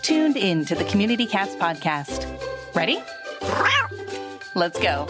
tuned in to the Community Cats podcast. Ready? Let's go.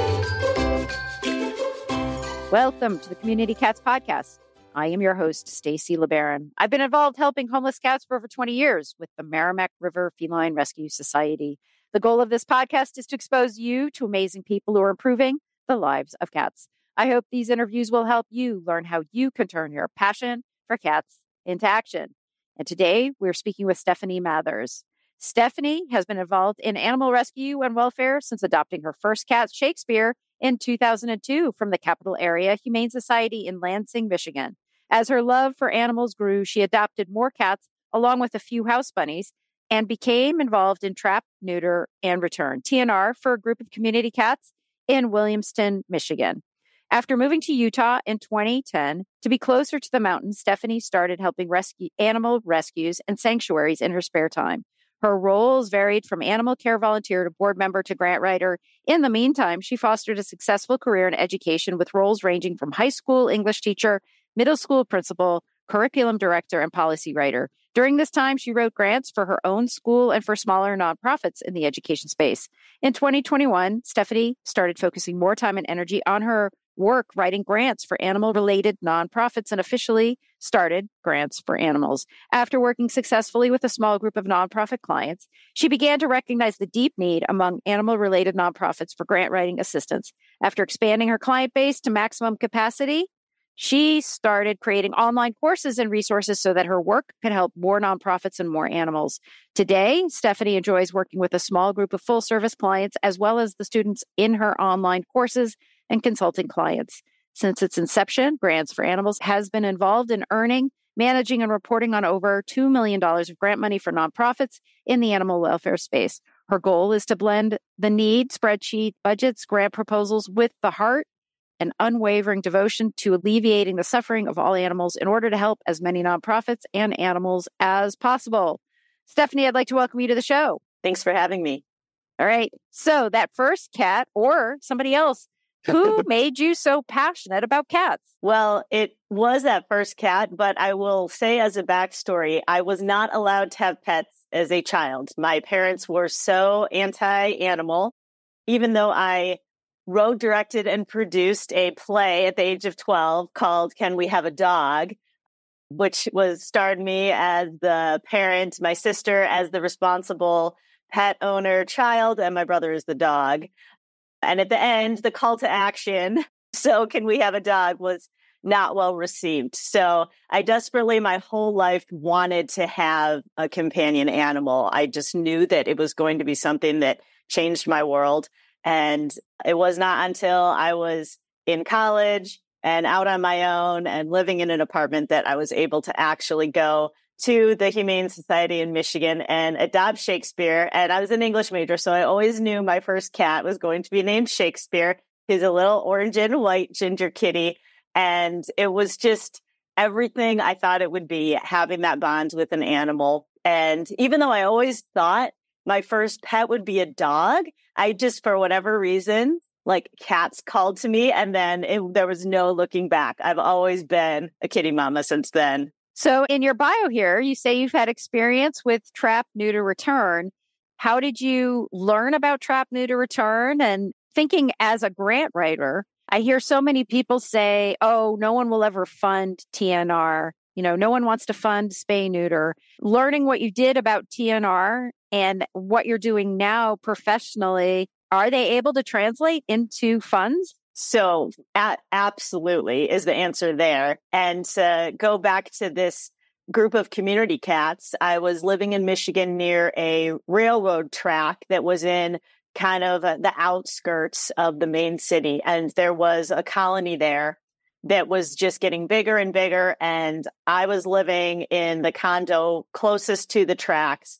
Welcome to the Community Cats podcast. I am your host, Stacy LeBaron. I've been involved helping homeless cats for over 20 years with the Merrimack River Feline Rescue Society. The goal of this podcast is to expose you to amazing people who are improving the lives of cats. I hope these interviews will help you learn how you can turn your passion for cats into action. And today we're speaking with Stephanie Mathers. Stephanie has been involved in animal rescue and welfare since adopting her first cat, Shakespeare, in 2002 from the Capital Area Humane Society in Lansing, Michigan. As her love for animals grew, she adopted more cats along with a few house bunnies and became involved in trap, neuter, and return, TNR, for a group of community cats in Williamston, Michigan. After moving to Utah in 2010 to be closer to the mountains, Stephanie started helping rescue animal rescues and sanctuaries in her spare time. Her roles varied from animal care volunteer to board member to grant writer. In the meantime, she fostered a successful career in education with roles ranging from high school English teacher, middle school principal, curriculum director, and policy writer. During this time, she wrote grants for her own school and for smaller nonprofits in the education space. In 2021, Stephanie started focusing more time and energy on her work writing grants for animal-related nonprofits and officially started Grants for Animals. After working successfully with a small group of nonprofit clients, she began to recognize the deep need among animal-related nonprofits for grant writing assistance. After expanding her client base to maximum capacity, she started creating online courses and resources so that her work could help more nonprofits and more animals. Today, Stephanie enjoys working with a small group of full-service clients as well as the students in her online courses and consulting clients. Since its inception, Grants for Animals has been involved in earning, managing, and reporting on over $2 million of grant money for nonprofits in the animal welfare space. Her goal is to blend the need, spreadsheet, budgets, grant proposals with the heart and unwavering devotion to alleviating the suffering of all animals in order to help as many nonprofits and animals as possible. Stephanie, I'd like to welcome you to the show. Thanks for having me. All right. So that first cat or somebody else, who made you so passionate about cats? Well, it was that first cat, but I will say as a backstory, I was not allowed to have pets as a child. My parents were so anti-animal, even though I wrote, directed, and produced a play at the age of 12 called Can We Have a Dog?, which starred me as the parent, my sister as the responsible pet owner child, and my brother as the dog. And at the end, the call to action, so can we have a dog, was not well received. So I desperately, my whole life, wanted to have a companion animal. I just knew that it was going to be something that changed my world. And it was not until I was in college and out on my own and living in an apartment that I was able to actually go to the Humane Society in Michigan and adopt Shakespeare. And I was an English major, so I always knew my first cat was going to be named Shakespeare. He's a little orange and white ginger kitty. And it was just everything I thought it would be, having that bond with an animal. And even though I always thought my first pet would be a dog, I just, for whatever reason, like cats called to me. And then there was no looking back. I've always been a kitty mama since then. So in your bio here, you say you've had experience with trap, neuter, return. How did you learn about trap, neuter, return? And thinking as a grant writer, I hear so many people say, oh, no one will ever fund TNR. No one wants to fund spay neuter. Learning what you did about TNR and what you're doing now professionally, are they able to translate into funds? So absolutely is the answer there. And to go back to this group of community cats, I was living in Michigan near a railroad track that was in kind of the outskirts of the main city. And there was a colony there that was just getting bigger and bigger. And I was living in the condo closest to the tracks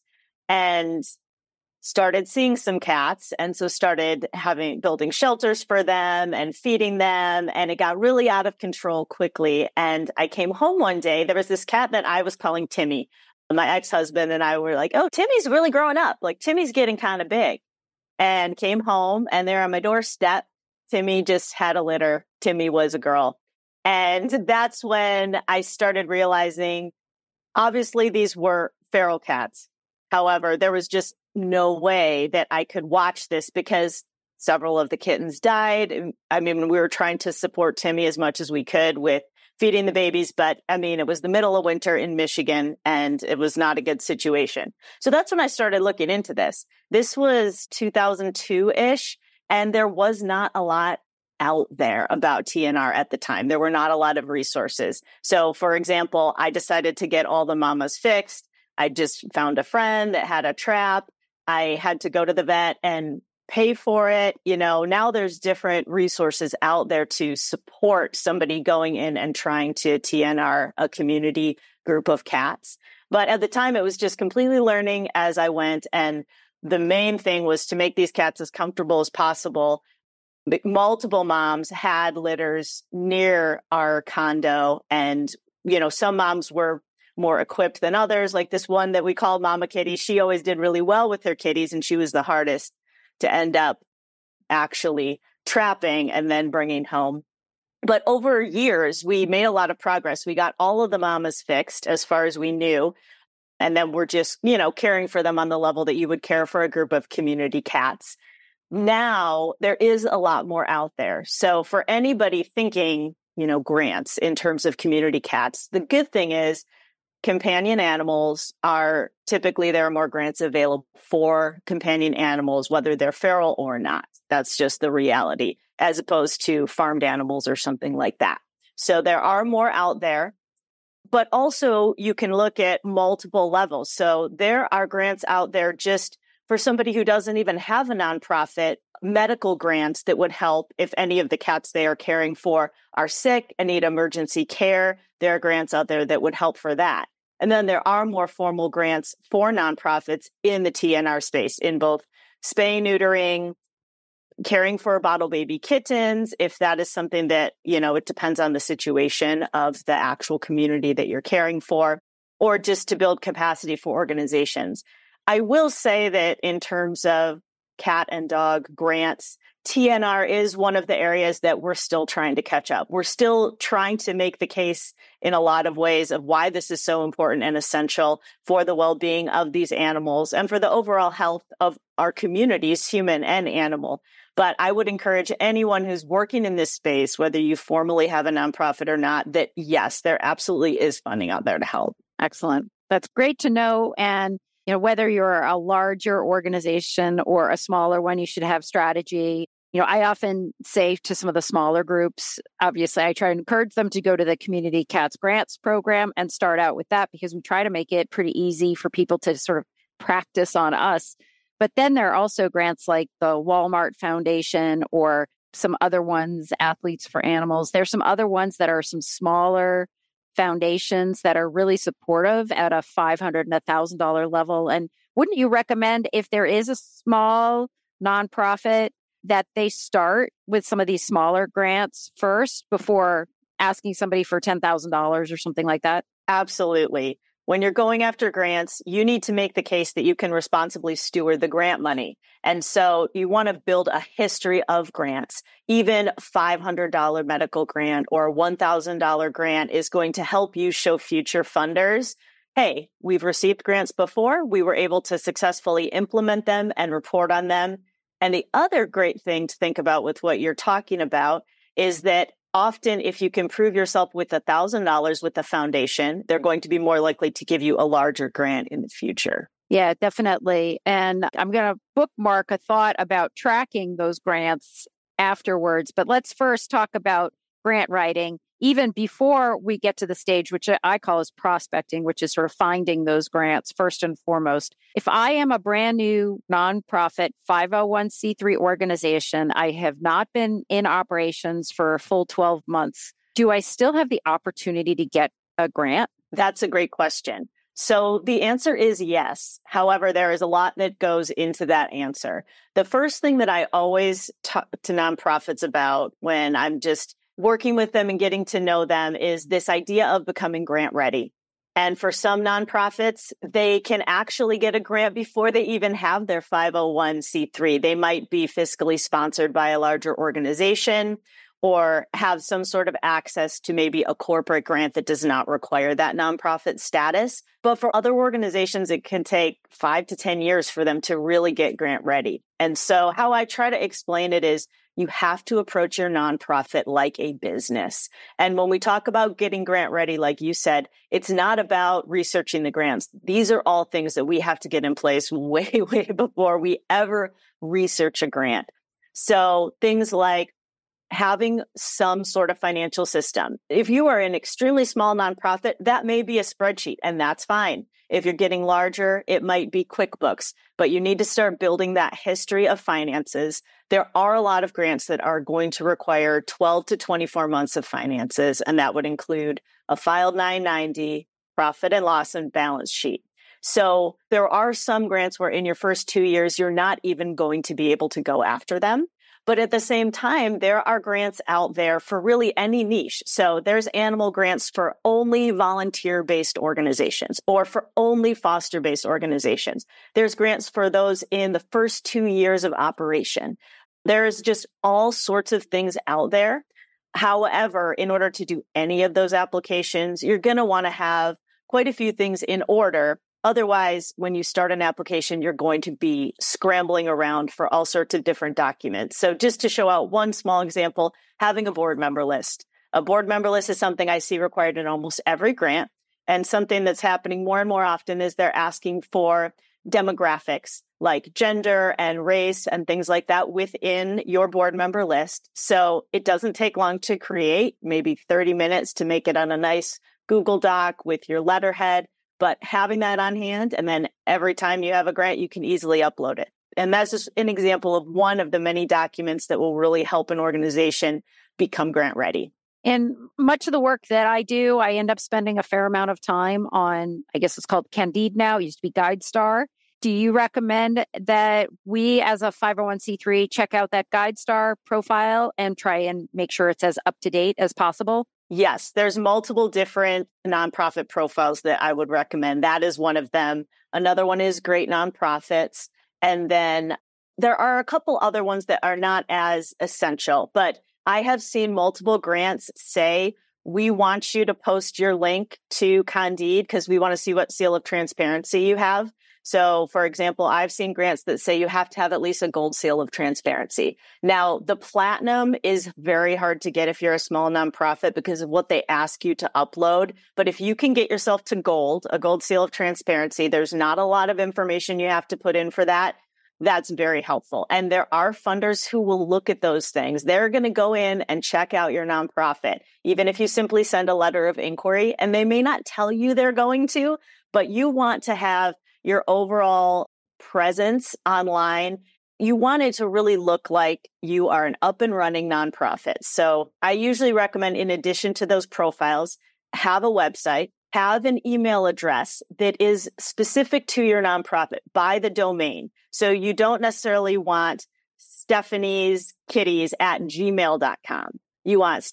and started seeing some cats. And so started building shelters for them and feeding them. And it got really out of control quickly. And I came home one day, there was this cat that I was calling Timmy. My ex-husband and I were like, oh, Timmy's really growing up. Like Timmy's getting kind of big. And came home and there on my doorstep, Timmy just had a litter. Timmy was a girl. And that's when I started realizing, obviously these were feral cats. However, there was just no way that I could watch this because several of the kittens died. I mean, we were trying to support Timmy as much as we could with feeding the babies, but I mean, it was the middle of winter in Michigan and it was not a good situation. So that's when I started looking into this. This was 2002-ish, and there was not a lot out there about TNR at the time. There were not a lot of resources. So for example, I decided to get all the mamas fixed. I just found a friend that had a trap. I had to go to the vet and pay for it. You know, now there's different resources out there to support somebody going in and trying to TNR a community group of cats. But at the time, it was just completely learning as I went. And the main thing was to make these cats as comfortable as possible. Multiple moms had litters near our condo. And, you know, some moms were more equipped than others. Like this one that we called Mama Kitty, she always did really well with her kitties, and she was the hardest to end up actually trapping and then bringing home. But over years, we made a lot of progress. We got all of the mamas fixed as far as we knew. And then we're just, you know, caring for them on the level that you would care for a group of community cats. Now there is a lot more out there. So for anybody thinking, you know, grants in terms of community cats, the good thing is companion animals are typically, there are more grants available for companion animals, whether they're feral or not. That's just the reality, as opposed to farmed animals or something like that. So there are more out there, but also you can look at multiple levels. So there are grants out there just for somebody who doesn't even have a nonprofit, medical grants that would help if any of the cats they are caring for are sick and need emergency care. There are grants out there that would help for that. And then there are more formal grants for nonprofits in the TNR space, in both spay, neutering, caring for bottle baby kittens, if that is something that, you know, it depends on the situation of the actual community that you're caring for, or just to build capacity for organizations. I will say that in terms of cat and dog grants, TNR is one of the areas that we're still trying to catch up. We're still trying to make the case in a lot of ways of why this is so important and essential for the well-being of these animals and for the overall health of our communities, human and animal. But I would encourage anyone who's working in this space, whether you formally have a nonprofit or not, that yes, there absolutely is funding out there to help. Excellent. That's great to know. And you know, whether you're a larger organization or a smaller one, you should have strategy. You know, I often say to some of the smaller groups, obviously, I try to encourage them to go to the Community Cats Grants program and start out with that, because we try to make it pretty easy for people to sort of practice on us. But then there are also grants like the Walmart Foundation or some other ones, Athletes for Animals. There's some other ones that are some smaller foundations that are really supportive at a $500 and $1,000 level. And wouldn't you recommend, if there is a small nonprofit, that they start with some of these smaller grants first before asking somebody for $10,000 or something like that? Absolutely. When you're going after grants, you need to make the case that you can responsibly steward the grant money. And so you want to build a history of grants. Even $500 medical grant or $1,000 grant is going to help you show future funders, hey, we've received grants before. We were able to successfully implement them and report on them. And the other great thing to think about with what you're talking about is that often, if you can prove yourself with $1,000 with the foundation, they're going to be more likely to give you a larger grant in the future. Yeah, definitely. And I'm going to bookmark a thought about tracking those grants afterwards. But let's first talk about grant writing, even before we get to the stage, which I call as prospecting, which is sort of finding those grants first and foremost. If I am a brand new nonprofit 501c3 organization, I have not been in operations for a full 12 months, do I still have the opportunity to get a grant? That's a great question. So the answer is yes. However, there is a lot that goes into that answer. The first thing that I always talk to nonprofits about when I'm just working with them and getting to know them is this idea of becoming grant ready. And for some nonprofits, they can actually get a grant before they even have their 501c3. They might be fiscally sponsored by a larger organization, or have some sort of access to maybe a corporate grant that does not require that nonprofit status. But for other organizations, it can take 5 to 10 years for them to really get grant ready. And so how I try to explain it is you have to approach your nonprofit like a business. And when we talk about getting grant ready, like you said, it's not about researching the grants. These are all things that we have to get in place way, way before we ever research a grant. So things like having some sort of financial system. If you are an extremely small nonprofit, that may be a spreadsheet, and that's fine. If you're getting larger, it might be QuickBooks, but you need to start building that history of finances. There are a lot of grants that are going to require 12 to 24 months of finances, and that would include a filed 990, profit and loss and balance sheet. So there are some grants where in your first 2 years, you're not even going to be able to go after them. But at the same time, there are grants out there for really any niche. So there's animal grants for only volunteer-based organizations or for only foster-based organizations. There's grants for those in the first 2 years of operation. There's just all sorts of things out there. However, in order to do any of those applications, you're going to want to have quite a few things in order. Otherwise, when you start an application, you're going to be scrambling around for all sorts of different documents. So just to show out one small example, having a board member list. A board member list is something I see required in almost every grant. And something that's happening more and more often is they're asking for demographics like gender and race and things like that within your board member list. So it doesn't take long to create, maybe 30 minutes to make it on a nice Google Doc with your letterhead. But having that on hand, and then every time you have a grant, you can easily upload it. And that's just an example of one of the many documents that will really help an organization become grant ready. And much of the work that I do, I end up spending a fair amount of time on, I guess it's called Candide now, it used to be GuideStar. Do you recommend that we as a 501c3 check out that GuideStar profile and try and make sure it's as up to date as possible? Yes, there's multiple different nonprofit profiles that I would recommend. That is one of them. Another one is Great Nonprofits. And then there are a couple other ones that are not as essential, but I have seen multiple grants say, we want you to post your link to Candide because we want to see what seal of transparency you have. So, for example, I've seen grants that say you have to have at least a gold seal of transparency. Now, the platinum is very hard to get if you're a small nonprofit because of what they ask you to upload. But if you can get yourself to gold, a gold seal of transparency, there's not a lot of information you have to put in for that. That's very helpful. And there are funders who will look at those things. They're going to go in and check out your nonprofit, even if you simply send a letter of inquiry, and they may not tell you they're going to, but you want to have your overall presence online. You want it to really look like you are an up and running nonprofit. So I usually recommend, in addition to those profiles, have a website, have an email address that is specific to your nonprofit by the domain. So you don't necessarily want stephanieskitties@gmail.com. You want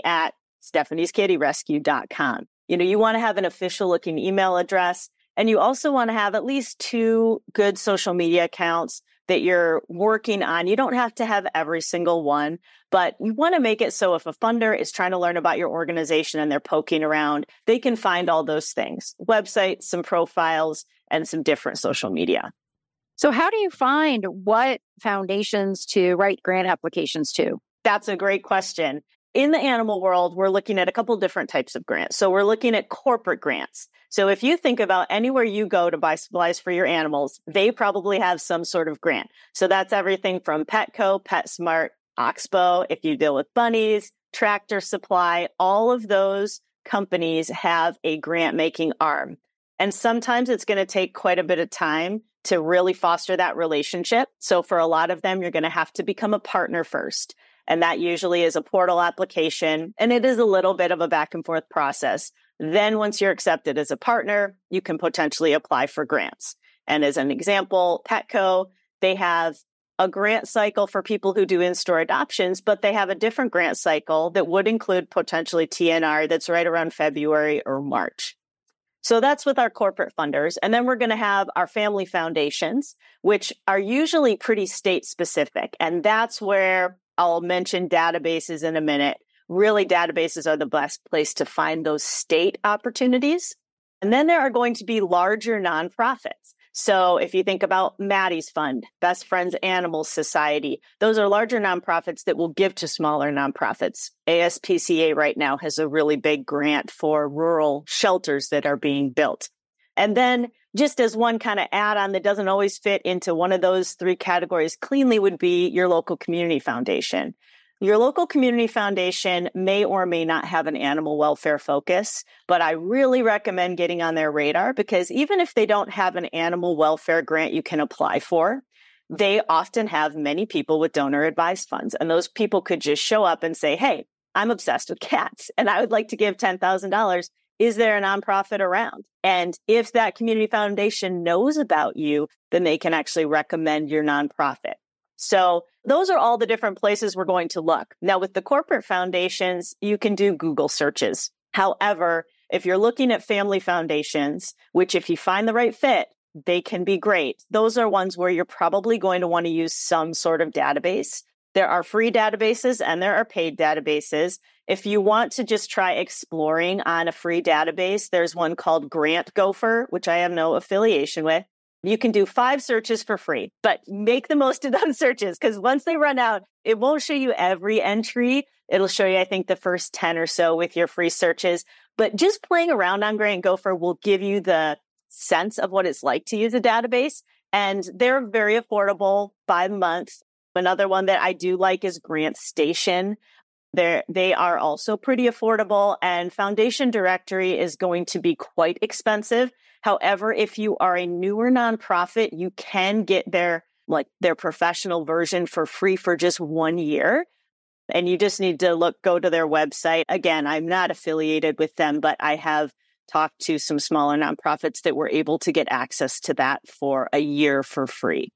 stephanie@stephanieskittyrescue.com. You want to have an official looking email address. And you also want to have at least 2 good social media accounts that you're working on. You don't have to have every single one, but you want to make it so if a funder is trying to learn about your organization and they're poking around, they can find all those things: websites, some profiles, and some different social media. So how do you find what foundations to write grant applications to? That's a great question. In the animal world, we're looking at a couple different types of grants. So we're looking at corporate grants. So if you think about anywhere you go to buy supplies for your animals, they probably have some sort of grant. So that's everything from Petco, PetSmart, Oxbow, if you deal with bunnies, Tractor Supply, all of those companies have a grant-making arm. And sometimes it's going to take quite a bit of time to really foster that relationship. So for a lot of them, you're going to have to become a partner first. And that usually is a portal application. And it is a little bit of a back and forth process. Then once you're accepted as a partner, you can potentially apply for grants. And as an example, Petco, they have a grant cycle for people who do in-store adoptions, but they have a different grant cycle that would include potentially TNR that's right around February or March. So that's with our corporate funders. And then we're going to have our family foundations, which are usually pretty state specific. And that's where I'll mention databases in a minute. Really, databases are the best place to find those state opportunities. And then there are going to be larger nonprofits. So if you think about Maddie's Fund, Best Friends Animal Society, those are larger nonprofits that will give to smaller nonprofits. ASPCA right now has a really big grant for rural shelters that are being built. And then just as one kind of add-on that doesn't always fit into one of those three categories cleanly would be your local community foundation. Your local community foundation may or may not have an animal welfare focus, but I really recommend getting on their radar because even if they don't have an animal welfare grant you can apply for, they often have many people with donor advised funds. And those people could just show up and say, hey, I'm obsessed with cats and I would like to give $10,000. Is there a nonprofit around? And if that community foundation knows about you, then they can actually recommend your nonprofit. So those are all the different places we're going to look. Now, with the corporate foundations, you can do Google searches. However, if you're looking at family foundations, which if you find the right fit, they can be great. Those are ones where you're probably going to want to use some sort of database. There are free databases and there are paid databases. If you want to just try exploring on a free database, there's one called Grant Gopher, which I have no affiliation with. You can do 5 searches for free, but make the most of those searches because once they run out, it won't show you every entry. It'll show you, I think, the first 10 or so with your free searches. But just playing around on Grant Gopher will give you the sense of what it's like to use a database. And they're very affordable by month. Another one that I do like is Grant Station. They are also pretty affordable, and Foundation Directory is going to be quite expensive. However, if you are a newer nonprofit, you can get their professional version for free for just 1 year. And you just need to go to their website. Again, I'm not affiliated with them, but I have talked to some smaller nonprofits that were able to get access to that for a year for free.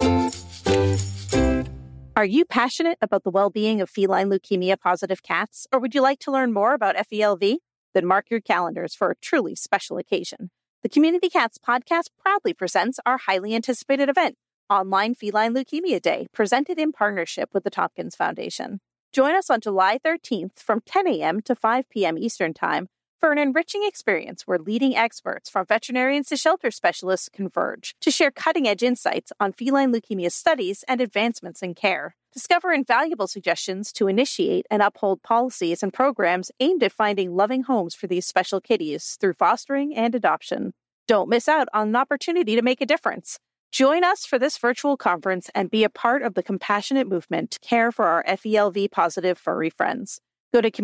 Are you passionate about the well-being of feline leukemia-positive cats, or would you like to learn more about FELV? Then mark your calendars for a truly special occasion. The Community Cats podcast proudly presents our highly anticipated event, Online Feline Leukemia Day, presented in partnership with the Tompkins Foundation. Join us on July 13th from 10 a.m. to 5 p.m. Eastern Time for an enriching experience where leading experts from veterinarians to shelter specialists converge to share cutting-edge insights on feline leukemia studies and advancements in care. Discover invaluable suggestions to initiate and uphold policies and programs aimed at finding loving homes for these special kitties through fostering and adoption. Don't miss out on an opportunity to make a difference. Join us for this virtual conference and be a part of the compassionate movement to care for our FELV-positive furry friends. Go to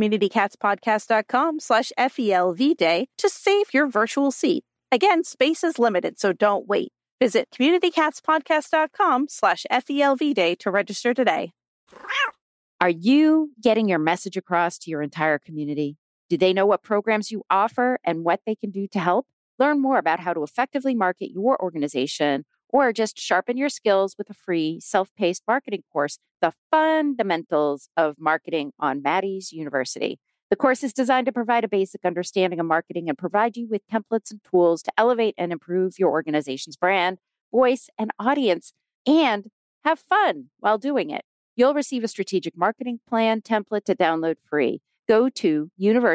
communitycatspodcast.com/FELV Day to save your virtual seat. Again, space is limited, so don't wait. Visit communitycatspodcast.com/FELV Day to register today. Are you getting your message across to your entire community? Do they know what programs you offer and what they can do to help? Learn more about how to effectively market your organization or just sharpen your skills with a free self-paced marketing course, The Fundamentals of Marketing on Maddie's University. The course is designed to provide a basic understanding of marketing and provide you with templates and tools to elevate and improve your organization's brand, voice, and audience, and have fun while doing it. You'll receive a strategic marketing plan template to download free. Go to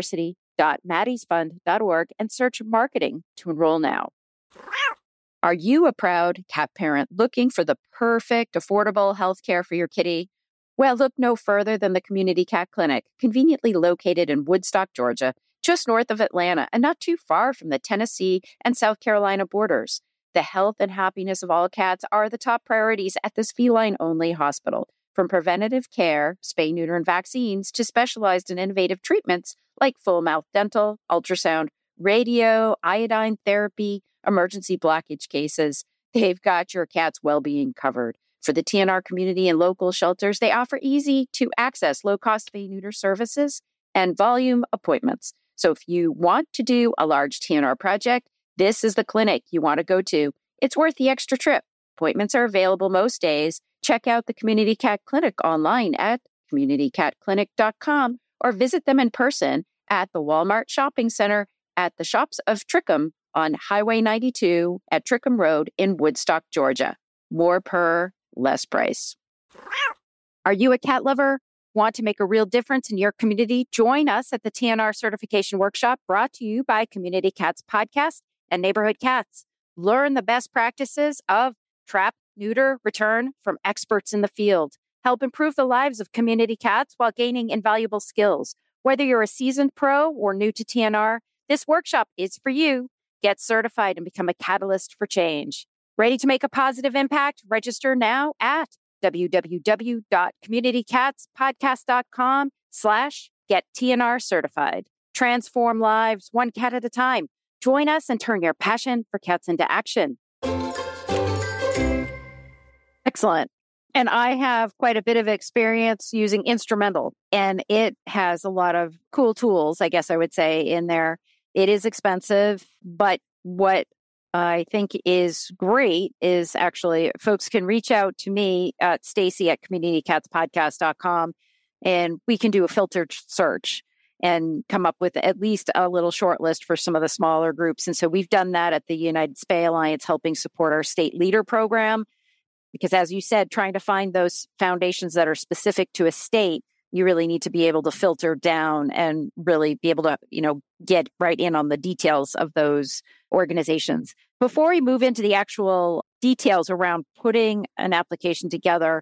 university.maddiesfund.org and search marketing to enroll now. Are you a proud cat parent looking for the perfect, affordable healthcare for your kitty? Well, look no further than the Community Cat Clinic, conveniently located in Woodstock, Georgia, just north of Atlanta and not too far from the Tennessee and South Carolina borders. The health and happiness of all cats are the top priorities at this feline-only hospital. From preventative care, spay, neuter, and vaccines to specialized and innovative treatments like full mouth dental, ultrasound, radio, iodine therapy, emergency blockage cases, they've got your cat's well-being covered. For the TNR community and local shelters, they offer easy-to-access, low-cost spay-neuter services and volume appointments. So if you want to do a large TNR project, this is the clinic you want to go to. It's worth the extra trip. Appointments are available most days. Check out the Community Cat Clinic online at communitycatclinic.com or visit them in person at the Walmart Shopping Center at the Shops of Trickham on Highway 92 at Trickham Road in Woodstock, Georgia. More per, less price. Are you a cat lover Want to make a real difference in your community? Join us at the TNR Certification Workshop brought to you by Community Cats Podcast and Neighborhood Cats. Learn the best practices of trap, neuter, return from experts in the field. Help improve the lives of community cats while gaining invaluable skills. Whether you're a seasoned pro or new to TNR, this workshop is for you. Get certified and become a catalyst for change. Ready to make a positive impact? Register now at www.communitycatspodcast.com/get-TNR certified. Transform lives one cat at a time. Join us and turn your passion for cats into action. Excellent. And I have quite a bit of experience using Instrumental, and it has a lot of cool tools, I guess I would say, in there. It is expensive, but what I think is great is actually folks can reach out to me at Stacy at communitycatspodcast.com, and we can do a filtered search and come up with at least a little short list for some of the smaller groups. And so we've done that at the United Spay Alliance, helping support our state leader program. Because as you said, trying to find those foundations that are specific to a state, you really need to be able to filter down and really be able to, get right in on the details of those organizations. Before we move into the actual details around putting an application together,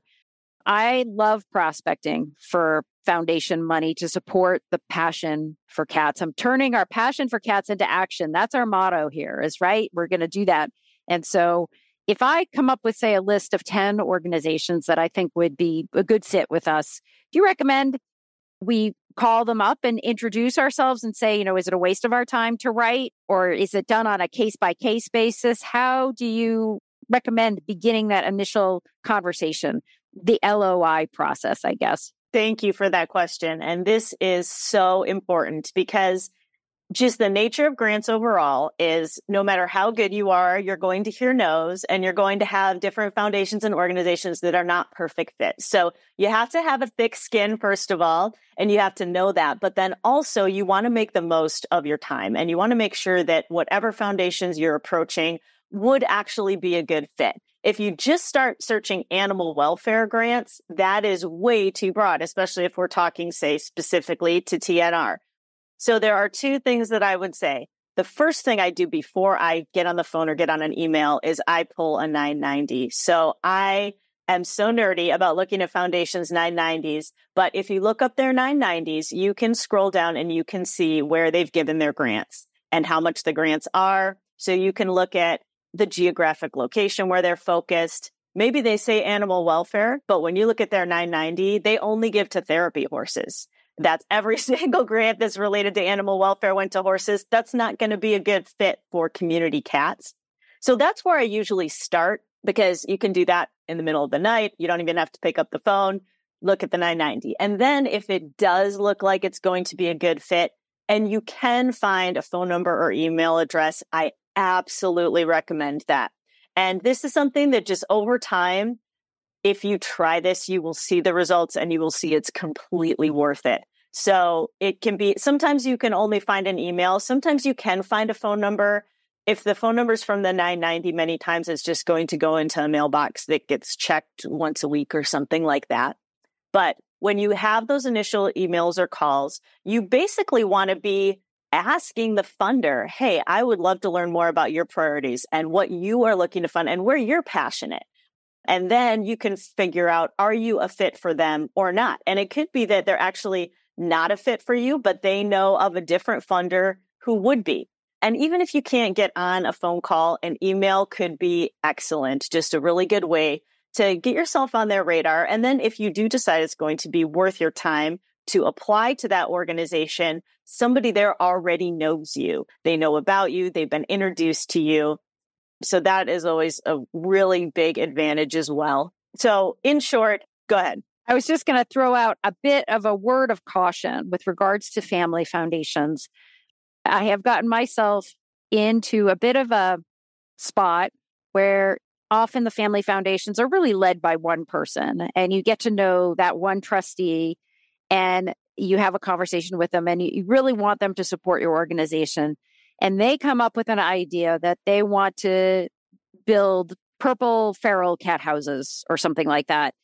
I love prospecting for foundation money to support the passion for cats. I'm turning our passion for cats into action. That's our motto here, is right. We're going to do that. And so if I come up with, say, a list of 10 organizations that I think would be a good fit with us, do you recommend we call them up and introduce ourselves and say, is it a waste of our time to write, or is it done on a case-by-case basis? How do you recommend beginning that initial conversation, the LOI process, I guess? Thank you for that question. And this is so important because just the nature of grants overall is no matter how good you are, you're going to hear no's, and you're going to have different foundations and organizations that are not perfect fits. So you have to have a thick skin, first of all, and you have to know that. But then also you want to make the most of your time, and you want to make sure that whatever foundations you're approaching would actually be a good fit. If you just start searching animal welfare grants, that is way too broad, especially if we're talking, say, specifically to TNR. So there are two things that I would say. The first thing I do before I get on the phone or get on an email is I pull a 990. So I am so nerdy about looking at foundations 990s. But if you look up their 990s, you can scroll down and you can see where they've given their grants and how much the grants are. So you can look at the geographic location where they're focused. Maybe they say animal welfare, but when you look at their 990, they only give to therapy horses. That's every single grant that's related to animal welfare went to horses. That's not going to be a good fit for community cats. So that's where I usually start, because you can do that in the middle of the night. You don't even have to pick up the phone, look at the 990. And then if it does look like it's going to be a good fit and you can find a phone number or email address, I absolutely recommend that. And this is something that just over time, if you try this, you will see the results and you will see it's completely worth it. So it can be, sometimes you can only find an email. Sometimes you can find a phone number. If the phone number is from the 990, many times it's just going to go into a mailbox that gets checked once a week or something like that. But when you have those initial emails or calls, you basically want to be asking the funder, hey, I would love to learn more about your priorities and what you are looking to fund and where you're passionate. And then you can figure out, are you a fit for them or not? And it could be that they're actually not a fit for you, but they know of a different funder who would be. And even if you can't get on a phone call, an email could be excellent, just a really good way to get yourself on their radar. And then if you do decide it's going to be worth your time to apply to that organization, somebody there already knows you. They know about you. They've been introduced to you. So that is always a really big advantage as well. So in short, go ahead. I was just going to throw out a bit of a word of caution with regards to family foundations. I have gotten myself into a bit of a spot where often the family foundations are really led by one person, and you get to know that one trustee and you have a conversation with them and you really want them to support your organization. And they come up with an idea that they want to build purple feral cat houses or something like that.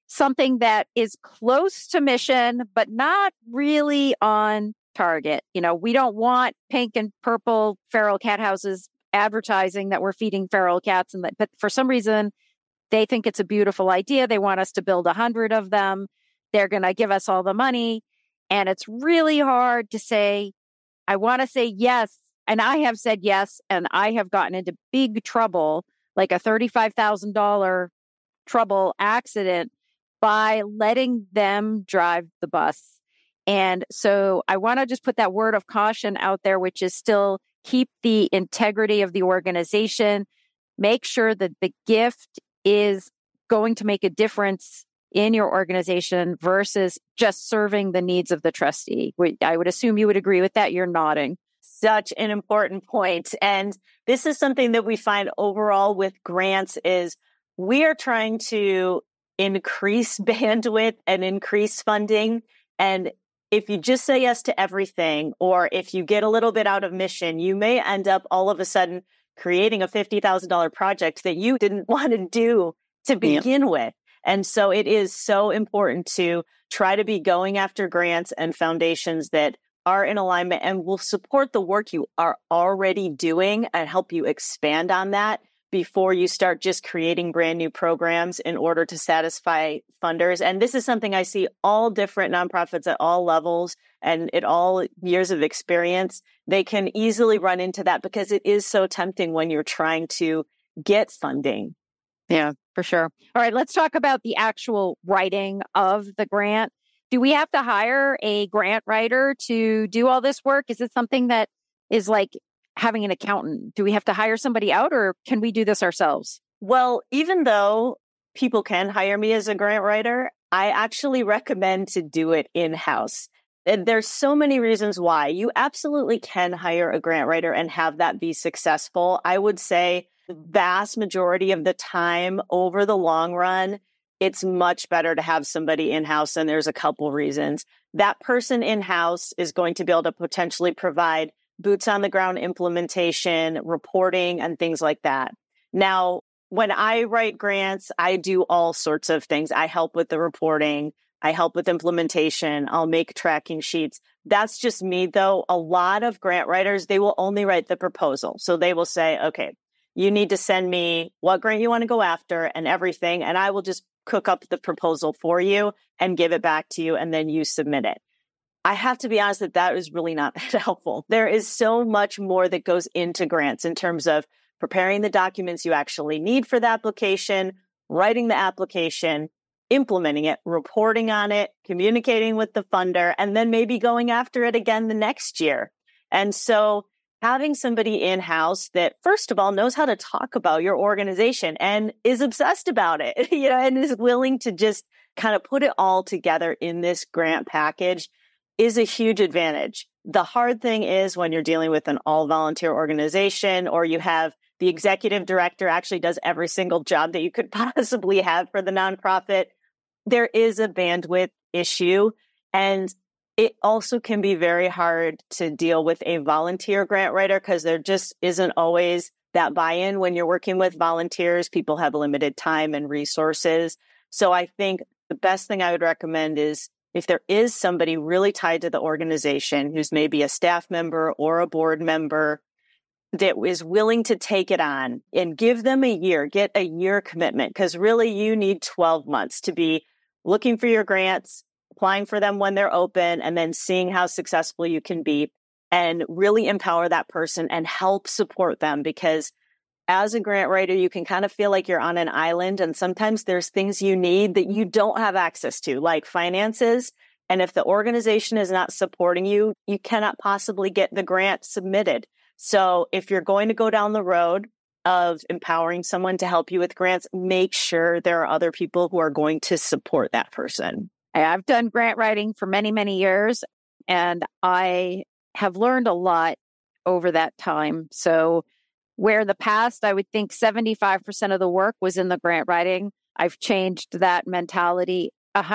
something that is close to mission, but not really on target. We don't want pink and purple feral cat houses advertising that we're feeding feral cats. But for some reason, they think it's a beautiful idea. They want us to build 100 of them. They're going to give us all the money. And it's really hard to say, I want to say yes. And I have said yes. And I have gotten into big trouble, like a $35,000 trouble accident, by letting them drive the bus. And so I want to just put that word of caution out there, which is still keep the integrity of the organization, make sure that the gift is going to make a difference in your organization versus just serving the needs of the trustee. I would assume you would agree with that. You're nodding. Such an important point. And this is something that we find overall with grants is we are trying to increase bandwidth and increase funding. And if you just say yes to everything, or if you get a little bit out of mission, you may end up all of a sudden creating a $50,000 project that you didn't want to do to begin with. And so it is so important to try to be going after grants and foundations that are in alignment and will support the work you are already doing and help you expand on that before you start just creating brand new programs in order to satisfy funders. And this is something I see all different nonprofits at all levels and at all years of experience. They can easily run into that because it is so tempting when you're trying to get funding. Yeah, for sure. All right, let's talk about the actual writing of the grant. Do we have to hire a grant writer to do all this work? Is it something that is like having an accountant? Do we have to hire somebody out, or can we do this ourselves? Well, even though people can hire me as a grant writer, I actually recommend to do it in-house. And there's so many reasons why. You absolutely can hire a grant writer and have that be successful. I would say the vast majority of the time over the long run, it's much better to have somebody in-house, and there's a couple reasons. That person in-house is going to be able to potentially provide boots on the ground implementation, reporting, and things like that. Now, when I write grants, I do all sorts of things. I help with the reporting. I help with implementation. I'll make tracking sheets. That's just me, though. A lot of grant writers, they will only write the proposal. So they will say, okay, you need to send me what grant you want to go after and everything, and I will just cook up the proposal for you and give it back to you, and then you submit it. I have to be honest that is really not that helpful. There is so much more that goes into grants in terms of preparing the documents you actually need for the application, writing the application, implementing it, reporting on it, communicating with the funder, and then maybe going after it again the next year. And so having somebody in-house that, first of all, knows how to talk about your organization and is obsessed about it, and is willing to just kind of put it all together in this grant package is a huge advantage. The hard thing is when you're dealing with an all-volunteer organization, or you have the executive director actually does every single job that you could possibly have for the nonprofit, there is a bandwidth issue. And it also can be very hard to deal with a volunteer grant writer because there just isn't always that buy-in when you're working with volunteers. People have limited time and resources. So I think the best thing I would recommend is if there is somebody really tied to the organization who's maybe a staff member or a board member that is willing to take it on, and give them a year, get a year commitment, because really you need 12 months to be looking for your grants, applying for them when they're open, and then seeing how successful you can be, and really empower that person and help support them. Because as a grant writer, you can kind of feel like you're on an island, and sometimes there's things you need that you don't have access to, like finances. And if the organization is not supporting you, you cannot possibly get the grant submitted. So if you're going to go down the road of empowering someone to help you with grants, make sure there are other people who are going to support that person. I've done grant writing for many, many years, and I have learned a lot over that time. So where in the past, I would think 75% of the work was in the grant writing, I've changed that mentality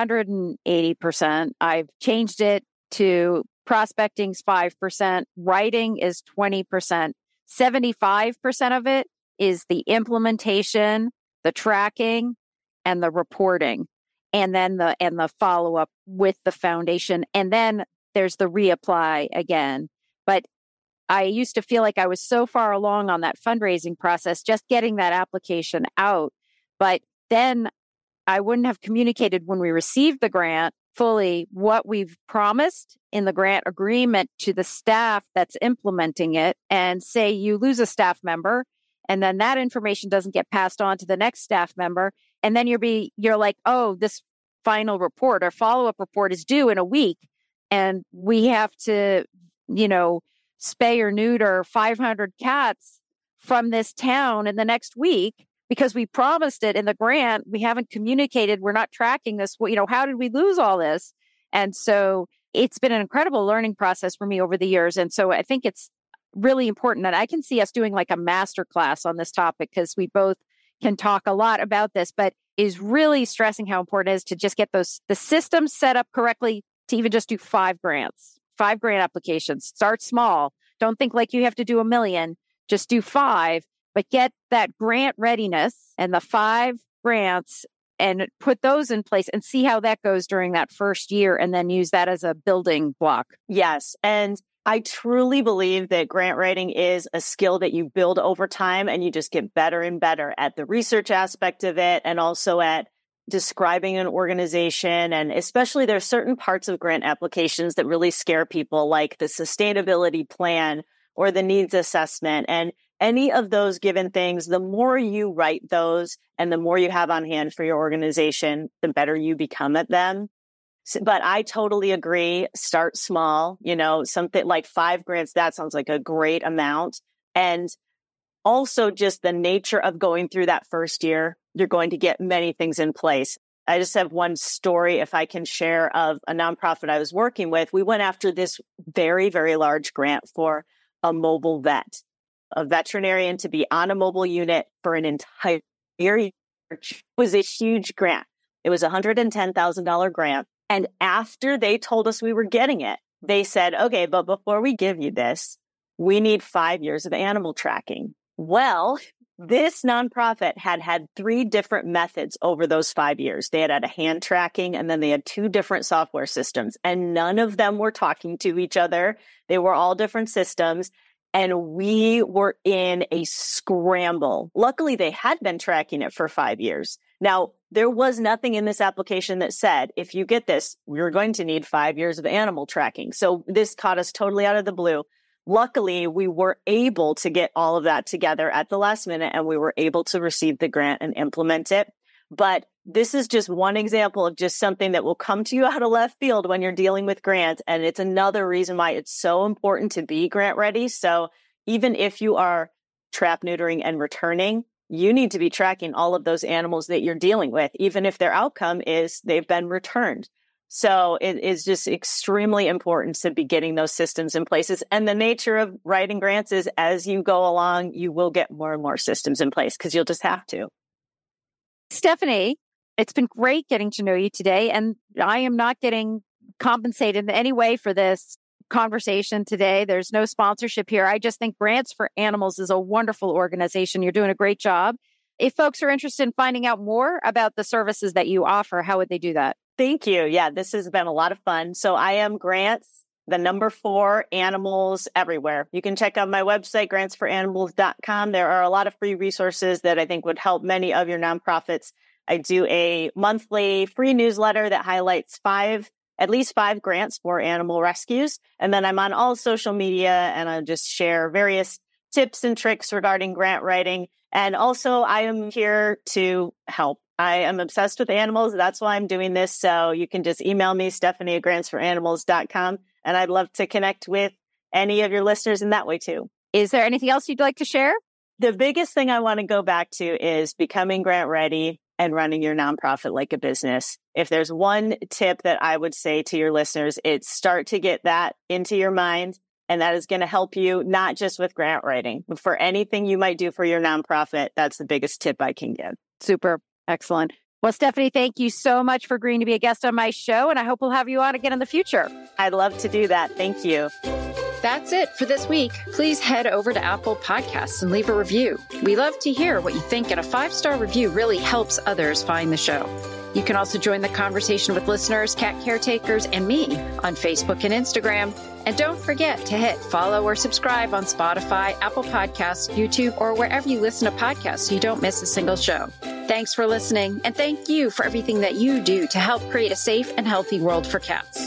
180%. I've changed it to prospecting's 5%, writing is 20%. 75% of it is the implementation, the tracking, and the reporting. and then the follow-up with the foundation. And then there's the reapply again. But I used to feel like I was so far along on that fundraising process, just getting that application out. But then I wouldn't have communicated when we received the grant fully what we've promised in the grant agreement to the staff that's implementing it. And say you lose a staff member, and then that information doesn't get passed on to the next staff member. And then you're like, oh, this final report or follow-up report is due in a week. And we have to, spay or neuter 500 cats from this town in the next week because we promised it in the grant. We haven't communicated. We're not tracking this. How did we lose all this? And so it's been an incredible learning process for me over the years. And so I think it's really important that I can see us doing like a master class on this topic because we both can talk a lot about this, but is really stressing how important it is to just get the systems set up correctly to even just do 5 grant applications. Start small. Don't think like you have to do 1 million. Just do 5, but get that grant readiness and the 5 grants and put those in place and see how that goes during that first year and then use that as a building block. Yes. And I truly believe that grant writing is a skill that you build over time and you just get better and better at the research aspect of it and also at describing an organization. And especially there's certain parts of grant applications that really scare people, like the sustainability plan or the needs assessment. And any of those given things, the more you write those and the more you have on hand for your organization, the better you become at them. But I totally agree. Start small, something like 5 grants. That sounds like a great amount. And also just the nature of going through that first year, you're going to get many things in place. I just have one story, if I can share, of a nonprofit I was working with. We went after this very, very large grant for a mobile vet, a veterinarian to be on a mobile unit for an entire year. It was a huge grant. It was a $110,000 grant. And after they told us we were getting it, they said, okay, but before we give you this, we need 5 years of animal tracking. Well, this nonprofit had 3 different methods over those 5 years. They had a hand tracking and then they had 2 different software systems and none of them were talking to each other. They were all different systems and we were in a scramble. Luckily, they had been tracking it for 5 years. Now, there was nothing in this application that said, if you get this, we're going to need 5 years of animal tracking. So this caught us totally out of the blue. Luckily, we were able to get all of that together at the last minute and we were able to receive the grant and implement it. But this is just one example of just something that will come to you out of left field when you're dealing with grants. And it's another reason why it's so important to be grant ready. So even if you are trap neutering and returning, you need to be tracking all of those animals that you're dealing with, even if their outcome is they've been returned. So it is just extremely important to be getting those systems in places. And the nature of writing grants is as you go along, you will get more and more systems in place because you'll just have to. Stephanie, it's been great getting to know you today. And I am not getting compensated in any way for this conversation today. There's no sponsorship here. I just think Grants for Animals is a wonderful organization. You're doing a great job. If folks are interested in finding out more about the services that you offer, how would they do that? Thank you. Yeah, this has been a lot of fun. So I am Grants, the number 4, Animals everywhere. You can check out my website, grantsforanimals.com. There are a lot of free resources that I think would help many of your nonprofits. I do a monthly free newsletter that highlights at least 5 grants for animal rescues. And then I'm on all social media and I just share various tips and tricks regarding grant writing. And also I am here to help. I am obsessed with animals. That's why I'm doing this. So you can just email me, Stephanie at grantsforanimals.com. And I'd love to connect with any of your listeners in that way too. Is there anything else you'd like to share? The biggest thing I want to go back to is becoming grant ready and running your nonprofit like a business. If there's one tip that I would say to your listeners, it's start to get that into your mind. And that is going to help you not just with grant writing, but for anything you might do for your nonprofit. That's the biggest tip I can give. Super. Excellent. Well, Stephanie, thank you so much for agreeing to be a guest on my show. And I hope we'll have you on again in the future. I'd love to do that. Thank you. That's it for this week. Please head over to Apple Podcasts and leave a review. We love to hear what you think, and a 5-star review really helps others find the show. You can also join the conversation with listeners, cat caretakers, and me on Facebook and Instagram. And don't forget to hit follow or subscribe on Spotify, Apple Podcasts, YouTube, or wherever you listen to podcasts so you don't miss a single show. Thanks for listening, and thank you for everything that you do to help create a safe and healthy world for cats.